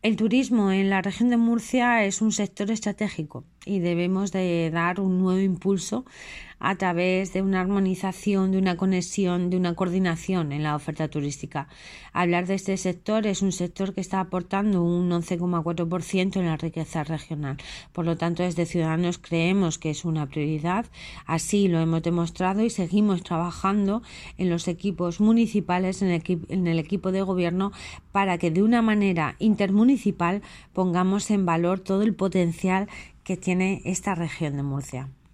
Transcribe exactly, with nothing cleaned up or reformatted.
El turismo en la región de Murcia es un sector estratégico y debemos de dar un nuevo impulso a través de una armonización, de una conexión, de una coordinación en la oferta turística. Hablar de este sector es un sector que está aportando un once coma cuatro por ciento en la riqueza regional. Por lo tanto, desde Ciudadanos creemos que es una prioridad. Así lo hemos demostrado y seguimos trabajando en los equipos municipales, en el, equi- en el equipo de gobierno, para que de una manera intermunicipal pongamos en valor todo el potencial que tiene esta región de Murcia.